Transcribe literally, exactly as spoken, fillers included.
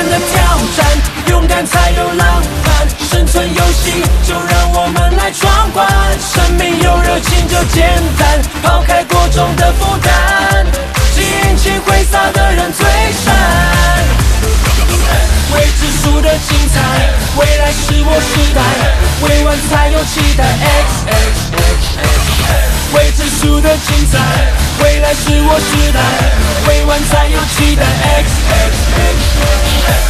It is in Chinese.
难的挑战，勇敢才有浪漫。生存游戏，就让我们来闯关。生命有热情就简单，抛开过重的负担，尽情挥洒的人最闪。未知数的精彩，未来是我时代，未完才有期待。X X X X， 未知数的精彩，未来是我时代，未完才有期待。X X X X。